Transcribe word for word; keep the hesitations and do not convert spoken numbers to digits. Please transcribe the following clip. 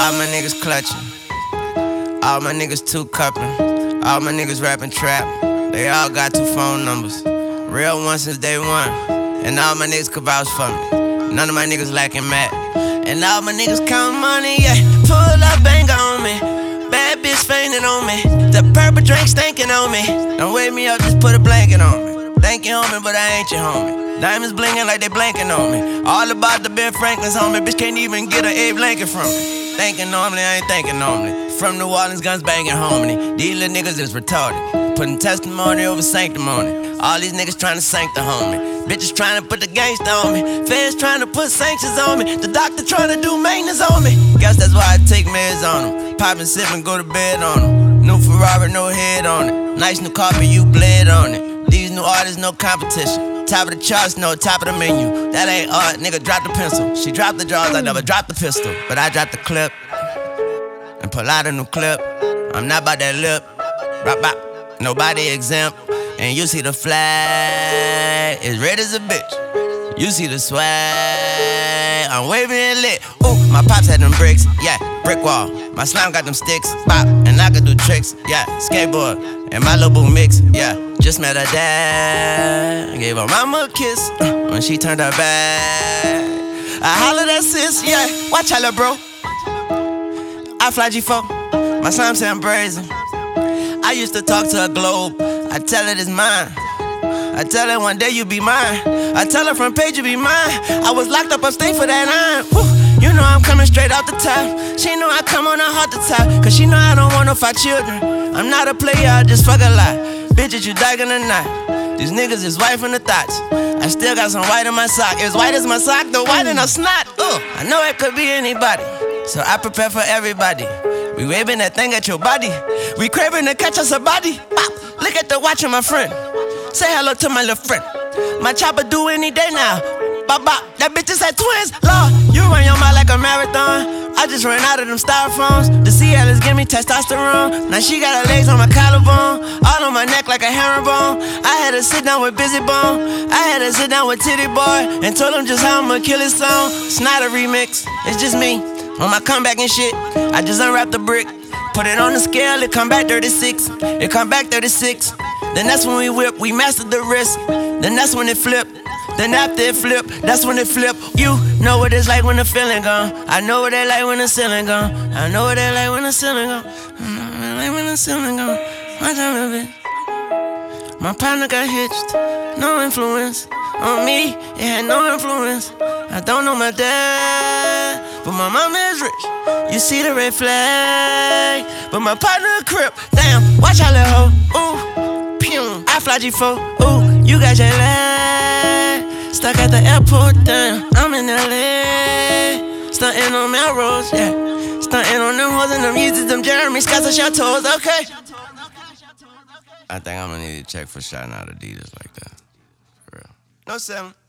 All my niggas clutching, all my niggas two cupping, all my niggas rapping trap. They all got two phone numbers, real one since day one. And all my niggas could vouch for me, none of my niggas lacking mad. And all my niggas count money, yeah. Pull up, bang on me, bad bitch fainting on me, the purple drink stinking on me. Don't wake me up, just put a blanket on me. Thank you, homie, but I ain't your homie. Diamonds blinking like they blanking on me. All about the Ben Franklin's, homie. Bitch can't even get an Abe Lincoln from me. Thinking normally, I ain't thinking normally. From New Orleans, guns banging homie. These little niggas is retarded, putting testimony over sanctimony. All these niggas trying to sank the homie. Bitches trying to put the gangsta on me. Feds trying to put sanctions on me. The doctor trying to do maintenance on me. Guess that's why I take meds on them. Pop and sip and go to bed on them. New Ferrari, no head on it. Nice new carpet, you bled on it. These new artists, no competition. Top of the charts, no top of the menu. That ain't art, nigga, drop the pencil. She dropped the drawers, I never dropped the pistol. But I dropped the clip and pull out a new clip. I'm not about that lip. Bop, bop. Nobody exempt. And you see the flag, it's red as a bitch. You see the swag, I'm waving it lit. Ooh, my pops had them bricks, yeah, brick wall. My slime got them sticks, bop, and I could do tricks, yeah, skateboard. And my little boo mix, yeah, just met her dad. Gave her mama a kiss uh, when she turned her back. I hollered at sis, yeah, watch out, little bro. I fly G four, my slime say I'm brazen. I used to talk to a globe, I tell it it's mine. I tell her one day you be mine. I tell her front page you be mine. I was locked up upstate for that iron. Woo. You know I'm coming straight out the top. She know I come on her heart to top. Cause she know I don't want no five children. I'm not a player, I just fuck a lot. Bitches, you dying or not. These niggas is white from the thoughts. I still got some white in my sock. It's white as my sock, the white in a snot. Ugh. I know it could be anybody, so I prepare for everybody. We waving that thing at your body. We craving to catch us a body. Bop. Look at the watch of my friend. Say hello to my little friend. My chopper do any day now. Bop bop, that bitch just had twins. Lord, you run your mouth like a marathon. I just ran out of them styrofoams. The Cialis give me testosterone. Now she got her legs on my collarbone, all on my neck like a herringbone. I had to sit down with Busy Bone. I had to sit down with Titty Boy and told him just how I'ma kill his song. It's not a remix, it's just me on my comeback and shit. I just unwrapped the brick, put it on the scale, it come back thirty-six. It come back thirty-six. Then that's when we whip, we mastered the wrist. Then that's when it flip. Then after it flip, that's when it flip. You know what it's like when the feeling gone. I know what they like when the ceiling gone. I know what they like when the ceiling gone. I know what they like when the ceiling gone. My time of it. My partner got hitched, no influence. On me, it had no influence. I don't know my dad, but my mama is rich. You see the red flag, but my partner a crip. Damn, watch out, little hoe. Ooh, pew. I fly G four. Ooh, you got your leg. Stuck at the airport, damn. I'm in L A. Stuntin' on Melrose, yeah. Stuntin' on them hoes and them Yeezys, them Jeremy Scotts and Chateaus, okay. I think I'm gonna need to check for shouting out Adidas like that. For real. No seven.